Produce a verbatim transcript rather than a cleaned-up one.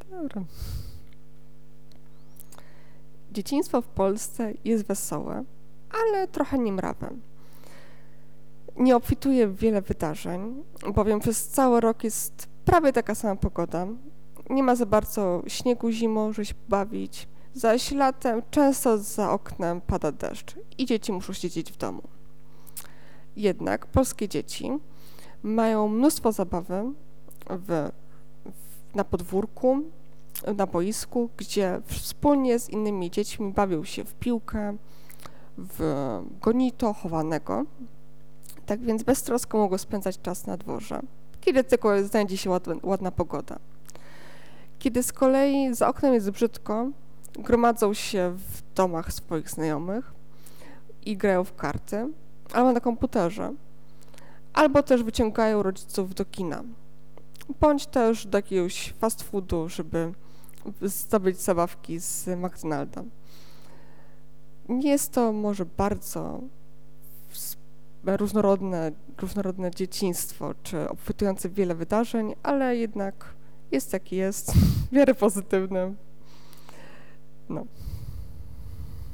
Dobra. Dzieciństwo w Polsce jest wesołe, ale trochę niemrawe. Nie obfituje w wiele wydarzeń, bowiem przez cały rok jest prawie taka sama pogoda. Nie ma za bardzo śniegu zimą, żeby się bawić, zaś latem często za oknem pada deszcz i dzieci muszą siedzieć w domu. Jednak polskie dzieci mają mnóstwo zabawy w, w, na podwórku, na boisku, gdzie wspólnie z innymi dziećmi bawią się w piłkę, w gonito chowanego. Tak więc beztrosko mogą spędzać czas na dworze, kiedy tylko znajdzie się ładna, ładna pogoda. Kiedy z kolei za oknem jest brzydko, gromadzą się w domach swoich znajomych i grają w karty, albo na komputerze, albo też wyciągają rodziców do kina, bądź też do jakiegoś fast foodu, żeby zdobyć zabawki z McDonalda. Nie jest to może bardzo różnorodne, różnorodne dzieciństwo, czy obfitujące w wiele wydarzeń, ale jednak jest jaki jest, w miarę pozytywne. No.